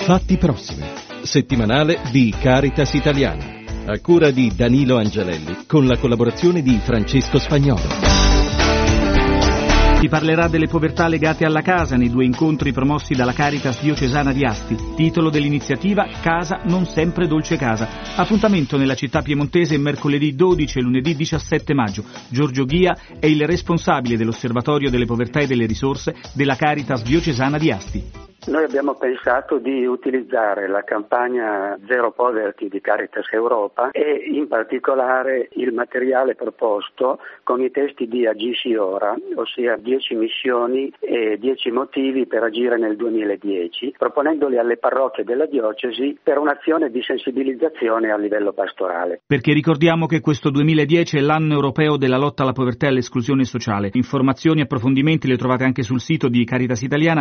Fatti prossimi, settimanale di Caritas Italiana, a cura di Danilo Angelelli, con la collaborazione di Francesco Spagnolo. Si parlerà delle povertà legate alla casa nei 2 incontri promossi dalla Caritas diocesana di Asti. Titolo dell'iniziativa: Casa non sempre dolce casa. Appuntamento nella città piemontese mercoledì 12 e lunedì 17 maggio. Giorgio Ghia è il responsabile dell'Osservatorio delle povertà e delle risorse della Caritas diocesana di Asti. Noi abbiamo pensato di utilizzare la campagna Zero Poverty di Caritas Europa e in particolare il materiale proposto con i testi di Agisci Ora, ossia 10 missioni e 10 motivi per agire nel 2010, proponendoli alle parrocchie della diocesi per un'azione di sensibilizzazione a livello pastorale. Perché ricordiamo che questo 2010 è l'anno europeo della lotta alla povertà e all'esclusione sociale. Informazioni e approfondimenti le trovate anche sul sito di Caritas Italiana,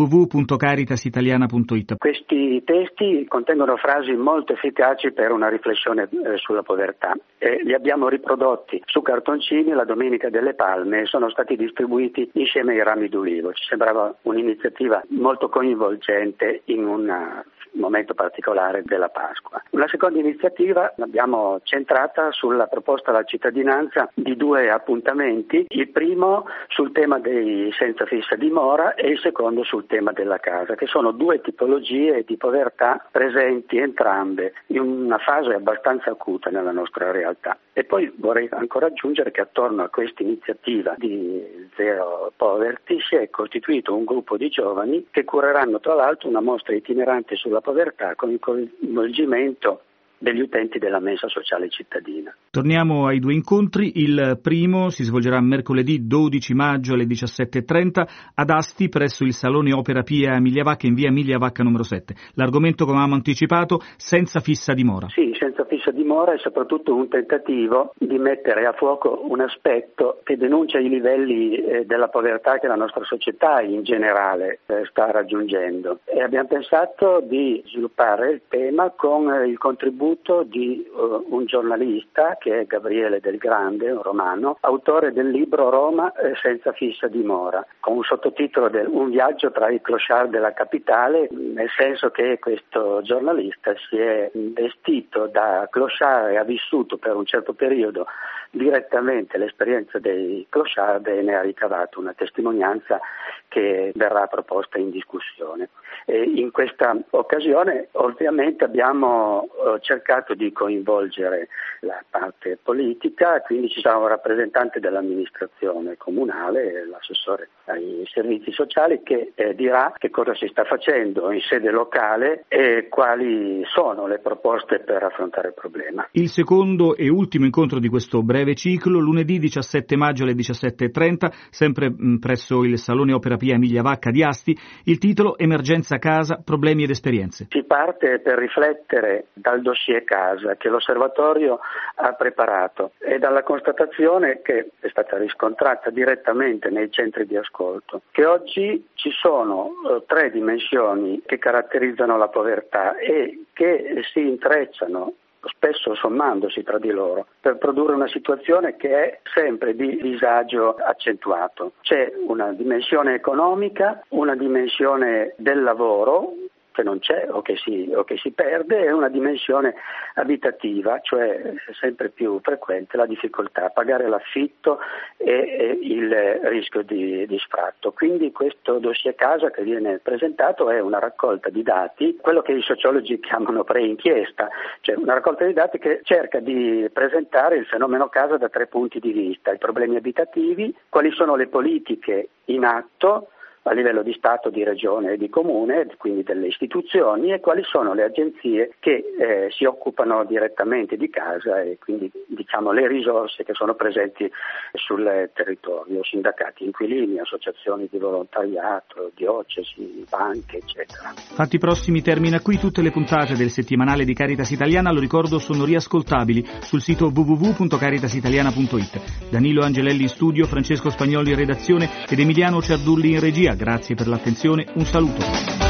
www.caritasitaliana.it. Questi testi contengono frasi molto efficaci per una riflessione sulla povertà. Li abbiamo riprodotti su cartoncini la Domenica delle Palme e sono stati distribuiti insieme ai rami d'ulivo. Ci sembrava un'iniziativa molto coinvolgente in un momento particolare della Pasqua. Una seconda iniziativa l'abbiamo centrata sulla proposta alla cittadinanza di 2 appuntamenti, il primo sul tema dei senza fissa dimora e il secondo sul tema della casa, che sono 2 tipologie di povertà presenti entrambe in una fase abbastanza acuta nella nostra realtà. E poi vorrei ancora aggiungere che attorno a questa iniziativa di Zero Poverty si è costituito un gruppo di giovani che cureranno tra l'altro una mostra itinerante sulla povertà con il coinvolgimento degli utenti della mensa sociale cittadina. Torniamo ai 2 incontri. Il primo si svolgerà mercoledì 12 maggio alle 17:30 ad Asti presso il Salone Opera Pia Emilia Vacca in via Emilia Vacca numero 7. L'argomento, come avevamo anticipato, senza fissa dimora. Sì, senza fissa dimora è soprattutto un tentativo di mettere a fuoco un aspetto che denuncia i livelli della povertà che la nostra società in generale sta raggiungendo. E abbiamo pensato di sviluppare il tema con il contributo di un giornalista che è Gabriele Del Grande, un romano, autore del libro Roma senza fissa dimora, con un sottotitolo Un viaggio tra i clochard della capitale, nel senso che questo giornalista si è vestito da clochard e ha vissuto per un certo periodo direttamente l'esperienza dei clochard e ne ha ricavato una testimonianza che verrà proposta in discussione. E in questa occasione ovviamente abbiamo cercato di coinvolgere la parte politica, quindi ci sarà un rappresentante dell'amministrazione comunale, l'assessore ai servizi sociali, che dirà che cosa si sta facendo in sede locale e quali sono le proposte per affrontare il problema. Il secondo e ultimo incontro di questo breve ciclo, lunedì 17 maggio alle 17:30, sempre presso il Salone Opera Pia Emilia Vacca di Asti. Il titolo: Emergenza casa, problemi ed esperienze. Si parte per riflettere dal dossier casa che l'Osservatorio ha preparato e dalla constatazione che è stata riscontrata direttamente nei centri di ascolto, che oggi ci sono 3 dimensioni che caratterizzano la povertà e che si intrecciano, spesso sommandosi tra di loro, per produrre una situazione che è sempre di disagio accentuato. C'è una dimensione economica, una dimensione del lavoro che non c'è o che si perde, e una dimensione abitativa, cioè sempre più frequente la difficoltà a pagare l'affitto e il rischio di sfratto. Quindi questo dossier casa che viene presentato è una raccolta di dati, quello che i sociologi chiamano pre-inchiesta, cioè una raccolta di dati che cerca di presentare il fenomeno casa da 3 punti di vista: i problemi abitativi, quali sono le politiche in atto a livello di Stato, di Regione e di Comune, quindi delle istituzioni, e quali sono le agenzie che si occupano direttamente di casa e quindi diciamo le risorse che sono presenti sul territorio, sindacati, inquilini, associazioni di volontariato, diocesi, banche, eccetera. Fatti prossimi termina qui. Tutte le puntate del settimanale di Caritas Italiana, lo ricordo, sono riascoltabili sul sito www.caritasitaliana.it. Danilo Angelelli in studio, Francesco Spagnoli in redazione ed Emiliano Ciardulli in regia. Grazie per l'attenzione, un saluto.